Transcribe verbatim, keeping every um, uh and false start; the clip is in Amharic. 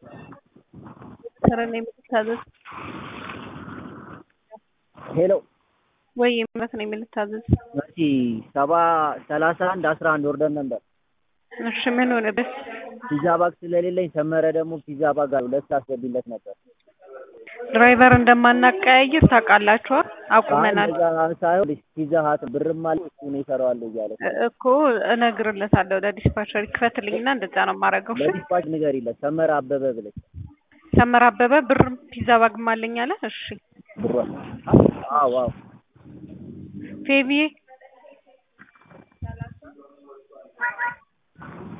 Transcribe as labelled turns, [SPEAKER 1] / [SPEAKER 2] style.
[SPEAKER 1] Sir name Militazes.
[SPEAKER 2] Hello.
[SPEAKER 1] ወይ የምረት ነው Militazes?
[SPEAKER 2] እሺ ሰባ ሰላሳ አንድ አስራ አንድ ኦርደር ነበር።
[SPEAKER 1] እሺ ምን ሆነበት?
[SPEAKER 2] ፒዛ ባግ ስለሌለኝ ሰመረ ደግሞ ፒዛ ባግ አለ ሁለት አስገቢለት ነበር።
[SPEAKER 1] ድራይቨር እንደማናቀያይር ታውቃላችሁ አቁመናል።
[SPEAKER 2] እንደዛ ሳይሆን ፒዛ ሀት ብርም አለ እሱ ነው ይሰራዋል እያለ
[SPEAKER 1] እኮ እነግርለታለሁ ለዲስፓቸር ይክፈትልኝና እንደዛ ነው ማረገው።
[SPEAKER 2] ለዲስፓች ንገሪለት ሰመረ አበበ ብለሽ
[SPEAKER 1] ሰመረ አበበ ብር ፒዛ ባግም አለኝ አለ። እሺ
[SPEAKER 2] ብሩ አዎ አዎ
[SPEAKER 1] ፌቪ